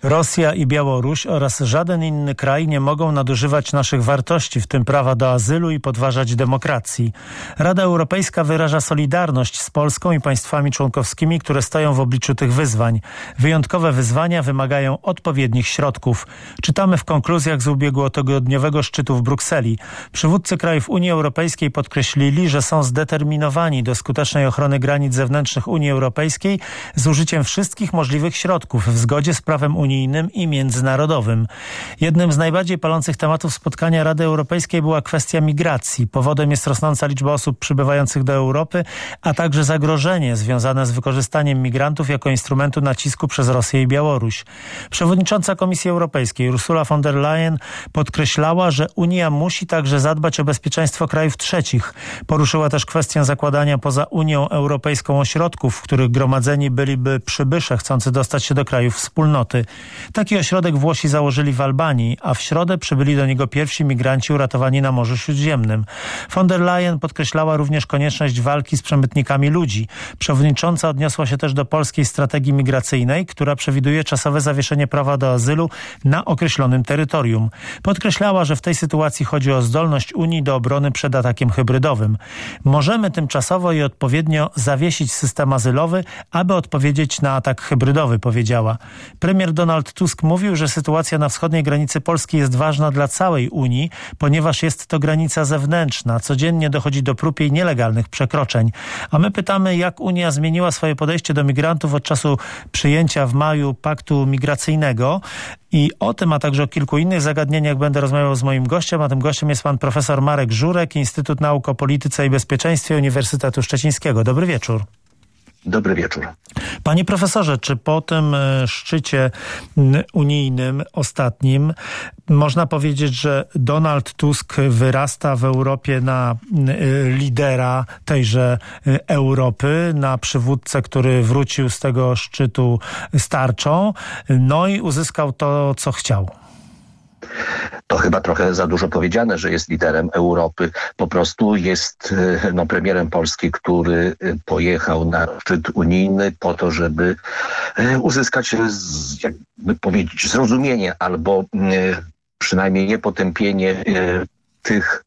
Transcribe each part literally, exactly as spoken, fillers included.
Rosja i Białoruś oraz żaden inny kraj nie mogą nadużywać naszych wartości, w tym prawa do azylu i podważać demokracji. Rada Europejska wyraża solidarność z Polską i państwami członkowskimi, które stoją w obliczu tych wyzwań. Wyjątkowe wyzwania wymagają odpowiednich środków. Czytamy w konkluzjach z ubiegłotygodniowego szczytu w Brukseli. Przywódcy krajów Unii Europejskiej podkreślili, że są zdeterminowani do skutecznej ochrony granic zewnętrznych Unii Europejskiej z użyciem wszystkich możliwych środków w zgodzie z prawem unijnym i międzynarodowym. Jednym z najbardziej palących tematów spotkania Rady Europejskiej była kwestia migracji. Powodem jest rosnąca liczba osób przybywających do Europy, a także zagrożenie związane z wykorzystaniem migrantów jako instrumentu nacisku przez Rosję i Białoruś. Przewodnicząca Komisji Europejskiej Ursula von der Leyen podkreślała, że Unia musi także zadbać o bezpieczeństwo krajów trzecich. Poruszyła też kwestię zakładania poza Unią Europejską ośrodków, w których gromadzeni byliby przybysze chcący dostać się do krajów wspólnoty. Taki ośrodek Włosi założyli w Albanii, a w środę przybyli do niego pierwsi migranci uratowani na Morzu Śródziemnym. Von der Leyen podkreślała również konieczność walki z przemytnikami ludzi. Przewodnicząca odniosła się też do polskiej strategii migracyjnej, która przewiduje czasowe zawieszenie prawa do azylu na określonym terytorium. Podkreślała, że w tej sytuacji chodzi o zdolność Unii do obrony przed atakiem hybrydowym. Możemy tymczasowo i odpowiednio zawiesić system azylowy, aby odpowiedzieć na atak hybrydowy, powiedziała. Premier Donald Tusk mówił, że sytuacja na wschodniej granicy Polski jest ważna dla całej Unii, ponieważ jest to granica zewnętrzna. Codziennie dochodzi do prób jej nielegalnych przekroczeń. A my pytamy, jak Unia zmieniła swoje podejście do migrantów od czasu przyjęcia w maju paktu migracyjnego. I o tym, a także o kilku innych zagadnieniach będę rozmawiał z moim gościem, a tym gościem jest pan profesor Marek Żurek, Instytut Nauk o Polityce i Bezpieczeństwie Uniwersytetu Szczecińskiego. Dobry wieczór. Dobry wieczór. Panie profesorze, czy po tym szczycie unijnym ostatnim można powiedzieć, że Donald Tusk wyrasta w Europie na lidera tejże Europy, na przywódcę, który wrócił z tego szczytu z tarczą, no i uzyskał to, co chciał? To chyba trochę za dużo powiedziane, że jest liderem Europy. Po prostu jest no, premierem Polski, który pojechał na szczyt unijny po to, żeby uzyskać, jakby powiedzieć, zrozumienie albo przynajmniej niepotępienie tych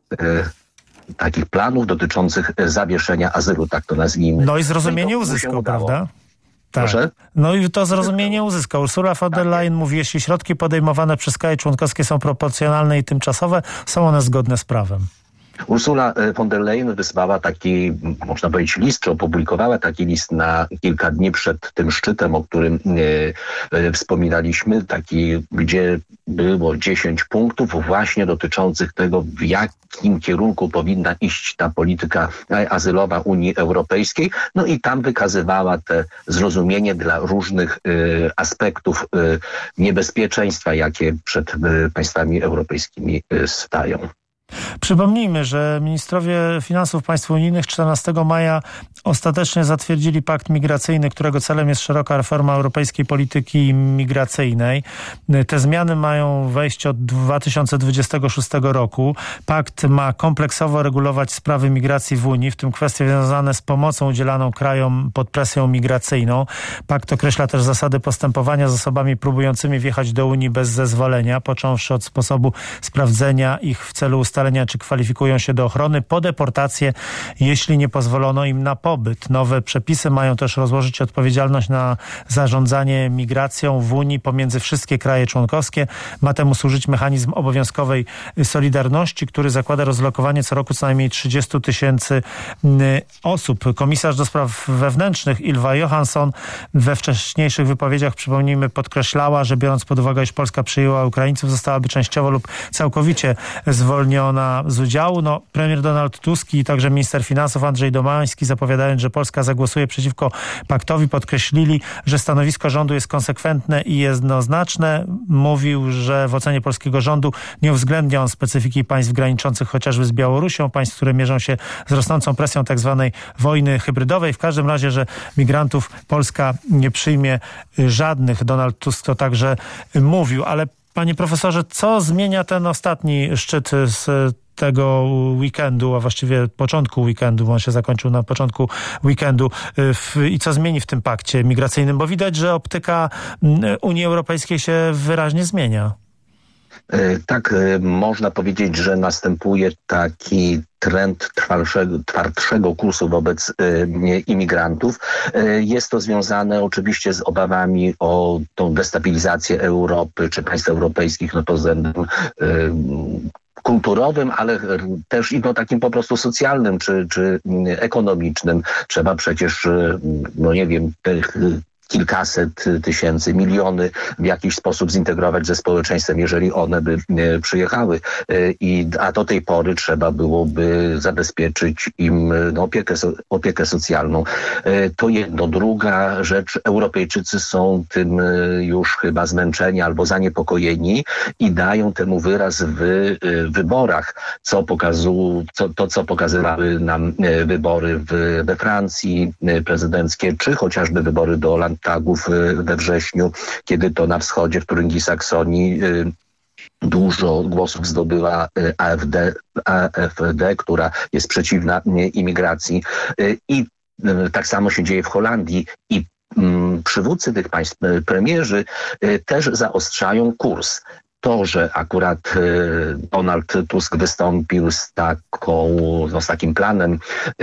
takich planów dotyczących zawieszenia azylu, tak to nazwijmy. No i zrozumienie uzyskał, prawda? Tak. Proszę? No i to zrozumienie uzyskał. Ursula von der Leyen mówi, jeśli środki podejmowane przez kraje członkowskie są proporcjonalne i tymczasowe, są one zgodne z prawem. Ursula von der Leyen wysłała taki, można powiedzieć, list, czy opublikowała taki list na kilka dni przed tym szczytem, o którym e, e, wspominaliśmy, taki, gdzie było dziesięć punktów właśnie dotyczących tego, w jakim kierunku powinna iść ta polityka azylowa Unii Europejskiej. No i tam wykazywała te zrozumienie dla różnych e, aspektów e, niebezpieczeństwa, jakie przed e, państwami europejskimi e, stają. Przypomnijmy, że ministrowie finansów państw unijnych czternastego maja ostatecznie zatwierdzili pakt migracyjny, którego celem jest szeroka reforma europejskiej polityki migracyjnej. Te zmiany mają wejść od dwa tysiące dwudziestego szóstego roku. Pakt ma kompleksowo regulować sprawy migracji w Unii, w tym kwestie związane z pomocą udzielaną krajom pod presją migracyjną. Pakt określa też zasady postępowania z osobami próbującymi wjechać do Unii bez zezwolenia, począwszy od sposobu sprawdzenia ich w celu ustalenia, czy kwalifikują się do ochrony, po deportację, jeśli nie pozwolono im na pobyt. Nowe przepisy mają też rozłożyć odpowiedzialność na zarządzanie migracją w Unii pomiędzy wszystkie kraje członkowskie. Ma temu służyć mechanizm obowiązkowej solidarności, który zakłada rozlokowanie co roku co najmniej trzydzieści tysięcy osób. Komisarz do spraw wewnętrznych Ylva Johansson we wcześniejszych wypowiedziach, przypomnijmy, podkreślała, że biorąc pod uwagę, iż Polska przyjęła Ukraińców, zostałaby częściowo lub całkowicie zwolniona z udziału. No, premier Donald Tusk i także minister finansów Andrzej Domański, zapowiadając, że Polska zagłosuje przeciwko paktowi, podkreślili, że stanowisko rządu jest konsekwentne i jednoznaczne. Mówił, że w ocenie polskiego rządu nie uwzględnia on specyfiki państw graniczących chociażby z Białorusią, państw, które mierzą się z rosnącą presją tak zwanej wojny hybrydowej. W każdym razie, że migrantów Polska nie przyjmie żadnych. Donald Tusk to także mówił, ale panie profesorze, co zmienia ten ostatni szczyt z tego weekendu, a właściwie początku weekendu, bo on się zakończył na początku weekendu w, i co zmieni w tym pakcie migracyjnym, bo widać, że optyka Unii Europejskiej się wyraźnie zmienia. Tak, można powiedzieć, że następuje taki trend twardszego, twardszego kursu wobec y, imigrantów. Y, jest to związane oczywiście z obawami o tą destabilizację Europy czy państw europejskich no, pod względem y, kulturowym, ale też i no, takim po prostu socjalnym czy, czy ekonomicznym. Trzeba przecież, no nie wiem, tych kilkaset tysięcy, miliony w jakiś sposób zintegrować ze społeczeństwem, jeżeli one by e, przyjechały. E, i, a do tej pory trzeba byłoby zabezpieczyć im no, opiekę, so, opiekę socjalną. E, to jedno. Druga rzecz, Europejczycy są tym e, już chyba zmęczeni albo zaniepokojeni i dają temu wyraz w e, wyborach, co pokazu, co, to co pokazywały nam e, wybory w, we Francji e, prezydenckie, czy chociażby wybory do Landtagów we wrześniu, kiedy to na wschodzie, w Turyngii, Saksonii dużo głosów zdobyła AfD, AfD, która jest przeciwna imigracji. I tak samo się dzieje w Holandii i przywódcy tych państw, premierzy też zaostrzają kurs. To, że akurat Donald Tusk wystąpił z, taką, no, z takim planem,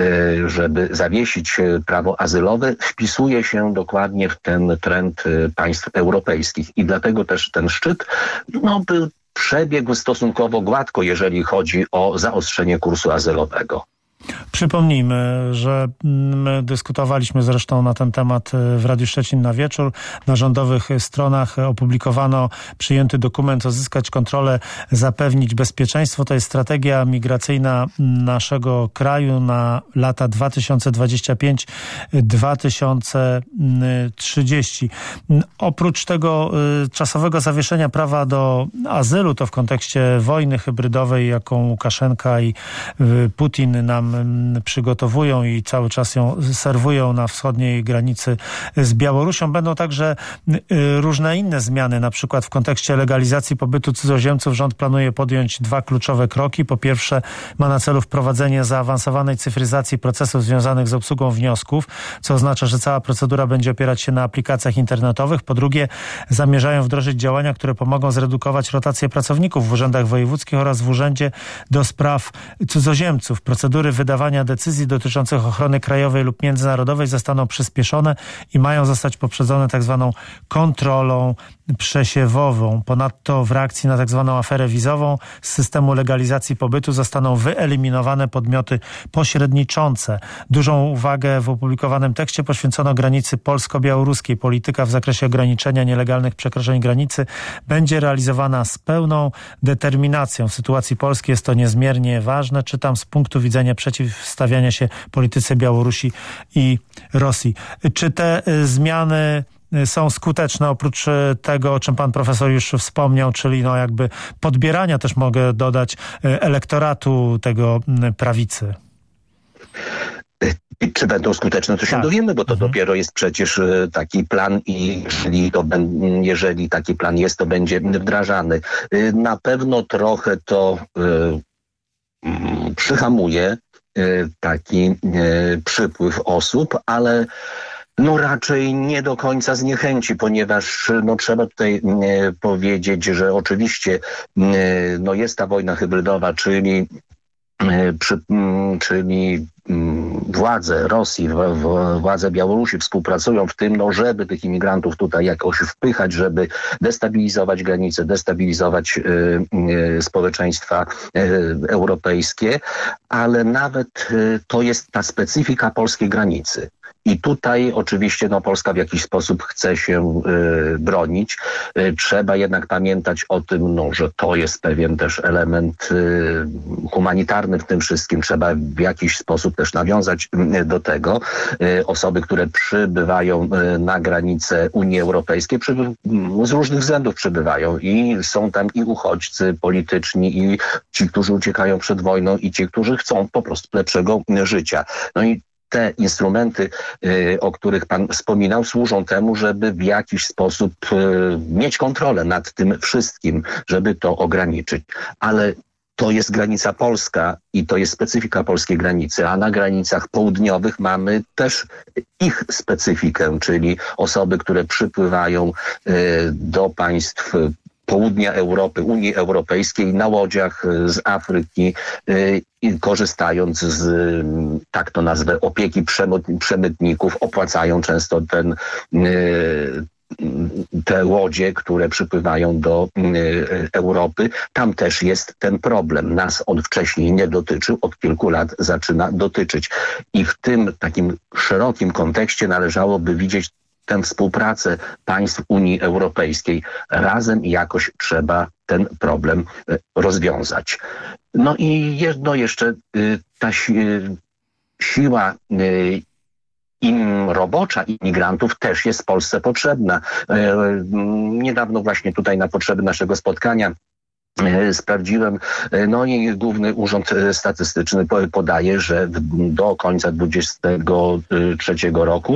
żeby zawiesić prawo azylowe, wpisuje się dokładnie w ten trend państw europejskich. I dlatego też ten szczyt no, był, przebiegł stosunkowo gładko, jeżeli chodzi o zaostrzenie kursu azylowego. Przypomnijmy, że my dyskutowaliśmy zresztą na ten temat w Radiu Szczecin na wieczór. Na rządowych stronach opublikowano przyjęty dokument Odzyskać kontrolę, zapewnić bezpieczeństwo. To jest strategia migracyjna naszego kraju na lata dwa tysiące dwudziesty piąty do dwa tysiące trzydziestego. Oprócz tego czasowego zawieszenia prawa do azylu, to w kontekście wojny hybrydowej, jaką Łukaszenka i Putin nam przygotowują i cały czas ją serwują na wschodniej granicy z Białorusią. Będą także różne inne zmiany, na przykład w kontekście legalizacji pobytu cudzoziemców rząd planuje podjąć dwa kluczowe kroki. Po pierwsze, ma na celu wprowadzenie zaawansowanej cyfryzacji procesów związanych z obsługą wniosków, co oznacza, że cała procedura będzie opierać się na aplikacjach internetowych. Po drugie, zamierzają wdrożyć działania, które pomogą zredukować rotację pracowników w urzędach wojewódzkich oraz w Urzędzie do Spraw Cudzoziemców. Procedury wydawania decyzji dotyczących ochrony krajowej lub międzynarodowej zostaną przyspieszone i mają zostać poprzedzone tak zwaną kontrolą przesiewową. Ponadto w reakcji na tak zwaną aferę wizową z systemu legalizacji pobytu zostaną wyeliminowane podmioty pośredniczące. Dużą uwagę w opublikowanym tekście poświęcono granicy polsko-białoruskiej. Polityka w zakresie ograniczenia nielegalnych przekroczeń granicy będzie realizowana z pełną determinacją. W sytuacji Polski jest to niezmiernie ważne. Czytam z punktu widzenia przeciwstawiania się polityce Białorusi i Rosji. Czy te zmiany są skuteczne oprócz tego, o czym pan profesor już wspomniał, czyli no jakby podbierania, też mogę dodać, elektoratu tego prawicy? Czy będą skuteczne, to się tak dowiemy, bo to mhm. dopiero jest przecież taki plan i jeżeli, to, jeżeli taki plan jest, to będzie wdrażany. Na pewno trochę to y, przyhamuje y, taki y, przypływ osób, ale no raczej nie do końca zniechęci, ponieważ no trzeba tutaj e, powiedzieć, że oczywiście e, no jest ta wojna hybrydowa, czyli, e, przy, m, czyli m, władze Rosji, w, w, władze Białorusi współpracują w tym, no żeby tych imigrantów tutaj jakoś wpychać, żeby destabilizować granice, destabilizować e, e, społeczeństwa e, europejskie, ale nawet e, to jest ta specyfika polskiej granicy. I tutaj oczywiście no, Polska w jakiś sposób chce się y, bronić. Y, trzeba jednak pamiętać o tym, no, że to jest pewien też element y, humanitarny w tym wszystkim. Trzeba w jakiś sposób też nawiązać y, do tego. Y, osoby, które przybywają y, na granicę Unii Europejskiej, przyby- z różnych względów przybywają i są tam i uchodźcy polityczni, i ci, którzy uciekają przed wojną, i ci, którzy chcą po prostu lepszego życia. No i te instrumenty, y, o których pan wspominał, służą temu, żeby w jakiś sposób y, mieć kontrolę nad tym wszystkim, żeby to ograniczyć. Ale to jest granica polska i to jest specyfika polskiej granicy, a na granicach południowych mamy też ich specyfikę, czyli osoby, które przypływają do państw południa Europy, Unii Europejskiej na łodziach z Afryki, korzystając z, tak to nazwę, opieki przemytników, opłacają często ten te łodzie, które przypływają do Europy. Tam też jest ten problem. Nas on wcześniej nie dotyczył, od kilku lat zaczyna dotyczyć. I w tym takim szerokim kontekście należałoby widzieć tę współpracę państw Unii Europejskiej. Razem jakoś trzeba ten problem rozwiązać. No i jedno jeszcze, ta siła im robocza imigrantów też jest w Polsce potrzebna. Niedawno właśnie tutaj na potrzeby naszego spotkania sprawdziłem, no i Główny Urząd Statystyczny podaje, że do końca dwudziestego trzeciego roku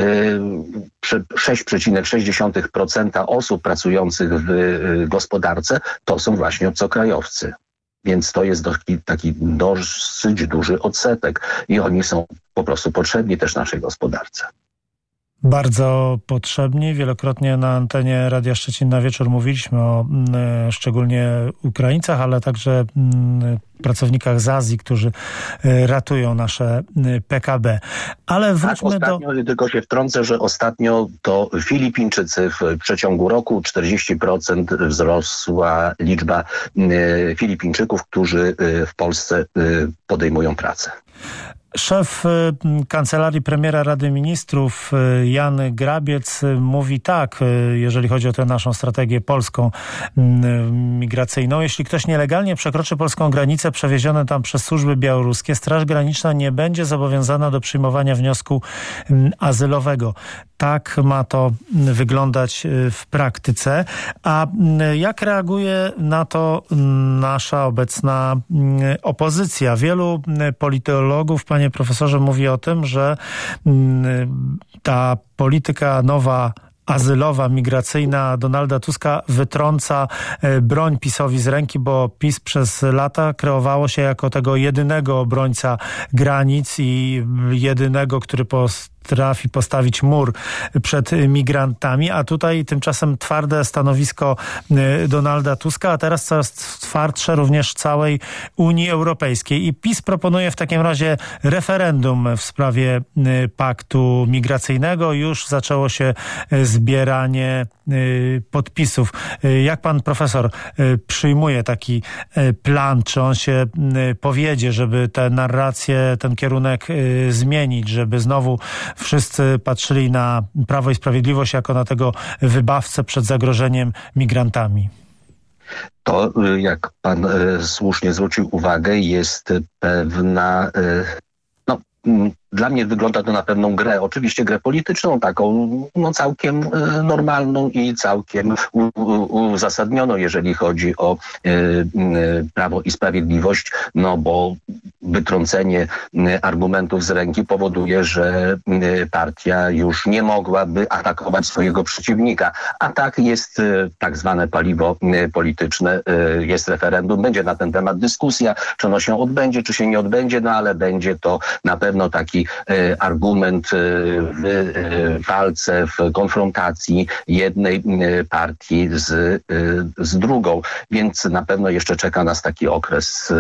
sześć przecinek sześć procent osób pracujących w gospodarce to są właśnie obcokrajowcy. Więc to jest taki, taki dosyć duży odsetek i oni są po prostu potrzebni też naszej gospodarce. Bardzo potrzebni. Wielokrotnie na antenie Radia Szczecin na wieczór mówiliśmy o y, szczególnie Ukraińcach, ale także y, pracownikach z Azji, którzy y, ratują nasze y, P K B. Ale wróćmy tak, ostatnio, do... Tylko się wtrącę, że ostatnio to Filipińczycy w przeciągu roku czterdzieści procent wzrosła liczba y, Filipińczyków, którzy y, w Polsce y, podejmują pracę. Szef Kancelarii Premiera Rady Ministrów Jan Grabiec mówi tak, jeżeli chodzi o tę naszą strategię polską migracyjną. Jeśli ktoś nielegalnie przekroczy polską granicę przewieziony tam przez służby białoruskie, Straż Graniczna nie będzie zobowiązana do przyjmowania wniosku azylowego. Tak ma to wyglądać w praktyce. A jak reaguje na to nasza obecna opozycja? Wielu politologów, panie profesorze, mówi o tym, że ta polityka nowa azylowa, migracyjna Donalda Tuska wytrąca broń PiS-owi z ręki, bo PiS przez lata kreowało się jako tego jedynego obrońca granic i jedynego, który potrafi postawić mur przed migrantami, a tutaj tymczasem twarde stanowisko Donalda Tuska, a teraz coraz twardsze również całej Unii Europejskiej. I PiS proponuje w takim razie referendum w sprawie paktu migracyjnego. Już zaczęło się zbieranie podpisów. Jak pan profesor przyjmuje taki plan? Czy on się powiedzie, żeby tę narrację, ten kierunek zmienić, żeby znowu wszyscy patrzyli na Prawo i Sprawiedliwość jako na tego wybawcę przed zagrożeniem migrantami? To, jak pan słusznie zwrócił uwagę, jest pewna... No, dla mnie wygląda to na pewną grę, oczywiście grę polityczną, taką no, całkiem y, normalną i całkiem u, u, uzasadnioną, jeżeli chodzi o y, y, Prawo i Sprawiedliwość, no bo wytrącenie y, argumentów z ręki powoduje, że y, partia już nie mogłaby atakować swojego przeciwnika. A tak jest y, tak zwane paliwo y, polityczne, y, jest referendum, będzie na ten temat dyskusja, czy ono się odbędzie, czy się nie odbędzie, no ale będzie to na pewno taki argument w walce, w konfrontacji jednej partii z, z drugą. Więc na pewno jeszcze czeka nas taki okres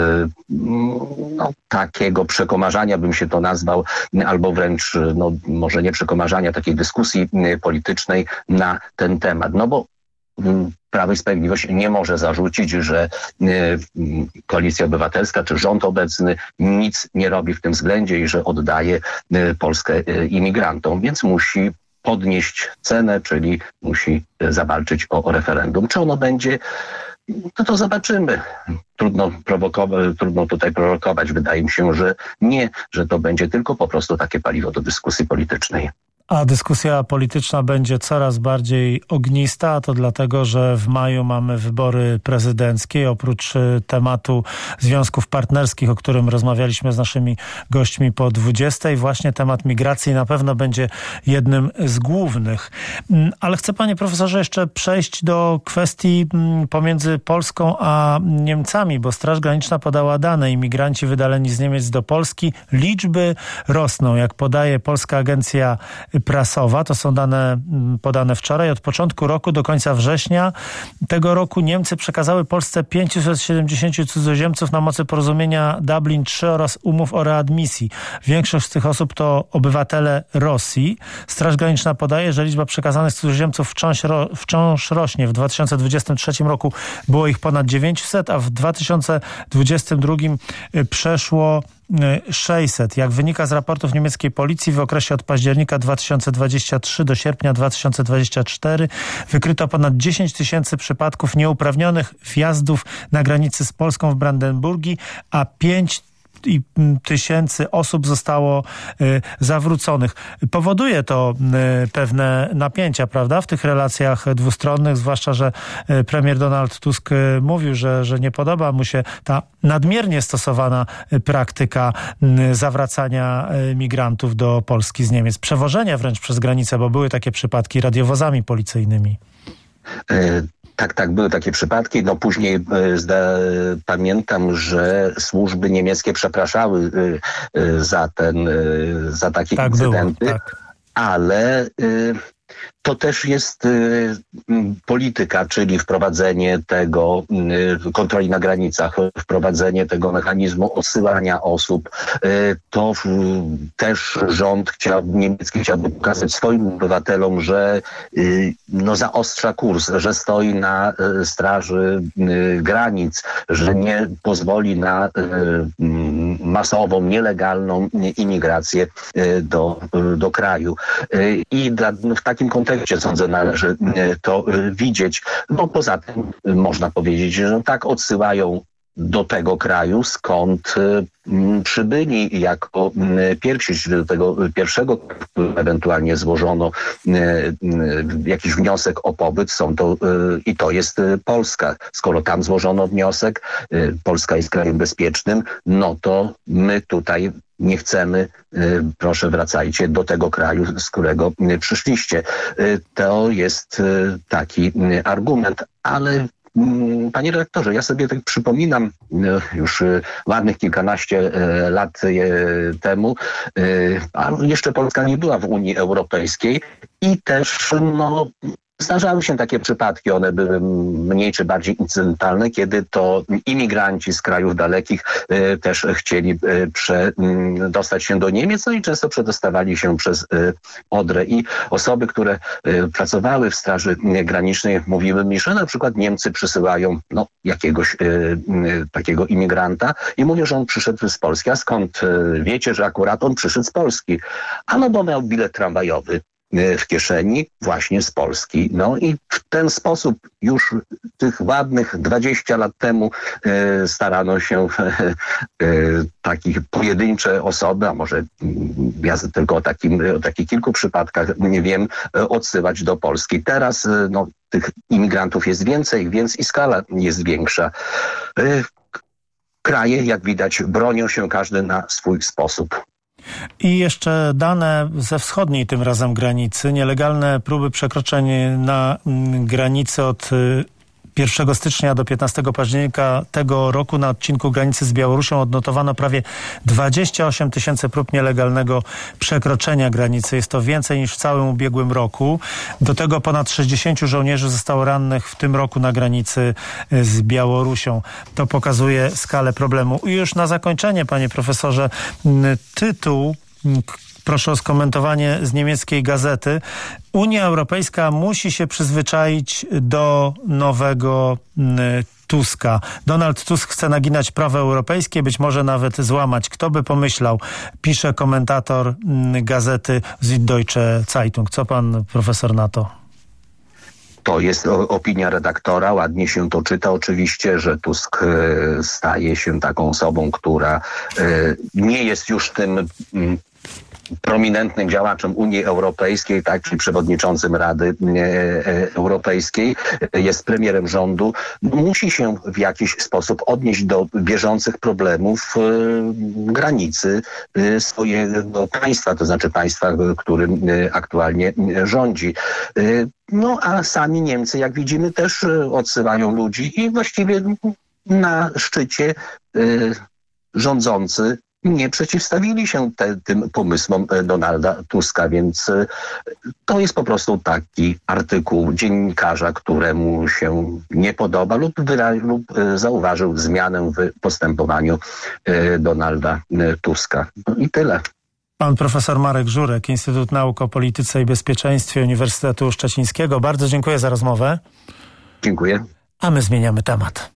no, takiego przekomarzania, bym się to nazwał, albo wręcz, no, może nie przekomarzania, takiej dyskusji politycznej na ten temat. No bo Prawo i Sprawiedliwość nie może zarzucić, że Koalicja Obywatelska czy rząd obecny nic nie robi w tym względzie i że oddaje Polskę imigrantom, więc musi podnieść cenę, czyli musi zawalczyć o, o referendum. Czy ono będzie, no to zobaczymy. Trudno, prowokować, trudno tutaj prorokować. Wydaje mi się, że nie, że to będzie tylko po prostu takie paliwo do dyskusji politycznej. A dyskusja polityczna będzie coraz bardziej ognista, a to dlatego, że w maju mamy wybory prezydenckie. Oprócz tematu związków partnerskich, o którym rozmawialiśmy z naszymi gośćmi po dwudziestej, właśnie temat migracji na pewno będzie jednym z głównych. Ale chcę, panie profesorze, jeszcze przejść do kwestii pomiędzy Polską a Niemcami, bo Straż Graniczna podała dane. Imigranci wydaleni z Niemiec do Polski, liczby rosną. Jak podaje Polska Agencja Prasowa, to są dane podane wczoraj, od początku roku do końca września tego roku Niemcy przekazały Polsce pięćset siedemdziesięciu cudzoziemców na mocy porozumienia Dublin trzy oraz umów o readmisji. Większość z tych osób to obywatele Rosji. Straż Graniczna podaje, że liczba przekazanych cudzoziemców wciąż, ro, wciąż rośnie. W dwa tysiące dwudziestym trzecim roku było ich ponad dziewięćset, a w dwa tysiące dwudziestym drugim przeszło sześćset. Jak wynika z raportów niemieckiej policji, w okresie od października dwa tysiące dwudziestego trzeciego do sierpnia dwa tysiące dwudziestego czwartego wykryto ponad dziesięć tysięcy przypadków nieuprawnionych wjazdów na granicy z Polską w Brandenburgii, a pięć i tysięcy osób zostało y, zawróconych. Powoduje to y, pewne napięcia, prawda, w tych relacjach dwustronnych, zwłaszcza, że y, premier Donald Tusk y, mówił, że, że nie podoba mu się ta nadmiernie stosowana y, praktyka y, zawracania y, migrantów do Polski z Niemiec. Przewożenia wręcz przez granicę, bo były takie przypadki radiowozami policyjnymi. Y- Tak, tak, były takie przypadki. No później y, zda, pamiętam, że służby niemieckie przepraszały y, y, za ten, y, za takie tak incydenty, było, tak. ale y, to też jest y, polityka, czyli wprowadzenie tego y, kontroli na granicach, wprowadzenie tego mechanizmu odsyłania osób. Y, to y, też rząd chciał, niemiecki chciałby pokazać swoim obywatelom, że y, no, zaostrza kurs, że stoi na y, straży y, granic, że nie pozwoli na y, y, masową, nielegalną imigrację y, do, y, do kraju. Y, I dla, no, w takim kontekście sądzę, należy to widzieć. No poza tym można powiedzieć, że tak odsyłają do tego kraju, skąd y, przybyli jako y, pierwsi, czyli do tego pierwszego, ewentualnie złożono y, y, jakiś wniosek o pobyt, są to y, i to jest y, Polska. Skoro tam złożono wniosek, y, Polska jest krajem bezpiecznym, no to my tutaj nie chcemy, y, proszę wracajcie do tego kraju, z którego y, przyszliście. Y, to jest y, taki y, argument, ale panie redaktorze, ja sobie tak przypominam już ładnych kilkanaście lat temu, a jeszcze Polska nie była w Unii Europejskiej i też no, zdarzały się takie przypadki, one były mniej czy bardziej incydentalne, kiedy to imigranci z krajów dalekich y, też chcieli y, prze, y, dostać się do Niemiec, no i często przedostawali się przez y, Odrę. I osoby, które y, pracowały w Straży Granicznej, mówiły mi, że na przykład Niemcy przysyłają no, jakiegoś y, y, takiego imigranta i mówią, że on przyszedł z Polski. A skąd y, wiecie, że akurat on przyszedł z Polski? A no bo miał bilet tramwajowy w kieszeni właśnie z Polski. No i w ten sposób już tych ładnych dwadzieścia lat temu e, starano się e, takich pojedyncze osoby, a może ja tylko o, takim, o takich kilku przypadkach nie wiem, odsyłać do Polski. Teraz e, no, tych imigrantów jest więcej, więc i skala jest większa. E, kraje, jak widać, bronią się każdy na swój sposób. I jeszcze dane ze wschodniej tym razem granicy. Nielegalne próby przekroczeń na granicy od pierwszego stycznia do piętnastego października tego roku na odcinku granicy z Białorusią odnotowano prawie dwadzieścia osiem tysięcy prób nielegalnego przekroczenia granicy. Jest to więcej niż w całym ubiegłym roku. Do tego ponad sześćdziesięciu żołnierzy zostało rannych w tym roku na granicy z Białorusią. To pokazuje skalę problemu. I już na zakończenie, panie profesorze, tytuł, proszę o skomentowanie z niemieckiej gazety. Unia Europejska musi się przyzwyczaić do nowego Tuska. Donald Tusk chce naginać prawo europejskie, być może nawet złamać. Kto by pomyślał? Pisze komentator gazety Süddeutsche Zeitung. Co pan profesor na to? To jest opinia redaktora, ładnie się to czyta oczywiście, że Tusk staje się taką osobą, która nie jest już tym prominentnym działaczem Unii Europejskiej, tak, czyli przewodniczącym Rady Europejskiej, jest premierem rządu, musi się w jakiś sposób odnieść do bieżących problemów granicy swojego państwa, to znaczy państwa, którym aktualnie rządzi. No a sami Niemcy, jak widzimy, też odsyłają ludzi i właściwie na szczycie rządzący nie przeciwstawili się te, tym pomysłom Donalda Tuska, więc to jest po prostu taki artykuł dziennikarza, któremu się nie podoba lub, wyra- lub zauważył zmianę w postępowaniu Donalda Tuska. No i tyle. Pan profesor Marek Żurek, Instytut Nauk o Polityce i Bezpieczeństwie Uniwersytetu Szczecińskiego. Bardzo dziękuję za rozmowę. Dziękuję. A my zmieniamy temat.